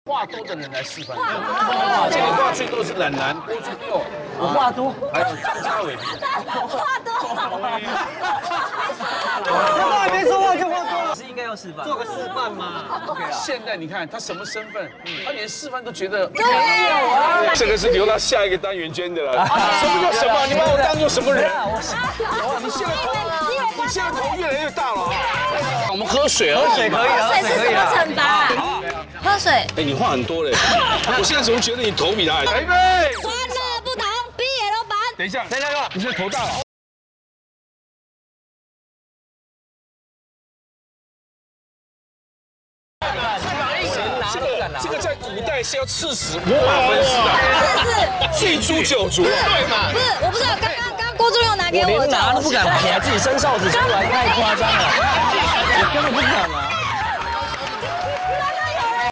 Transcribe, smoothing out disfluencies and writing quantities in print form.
话多的人来示范。今天话最多是懒男郭俊佑， 我话多， 还有张家伟。 话多。 他还没说话就话多了， 是应该要示范， 做个示范嘛。OK 啊。 现在你看他什么身份，他连示范都觉得。 对呀。 这个是留到下一个单元捐的了。什么叫什么？你把我当做什么人？你现在头越来越大了啊！我们喝水而已。 喝水可以啊， 喝水是什么惩罚？喝水。 哎，你话很多嘞。我现在怎么觉得你头比他还大？来呗。 欢乐不同 ，BL 版。 等一下，你现在头大了。这个在古代是要刺死五马分尸的，是巨猪九族，对嘛？ 不是，我不知道，刚刚郭忠佑拿给我， 连拿都不敢拿，你还自己伸哨子出来，太夸张了，我根本不敢拿。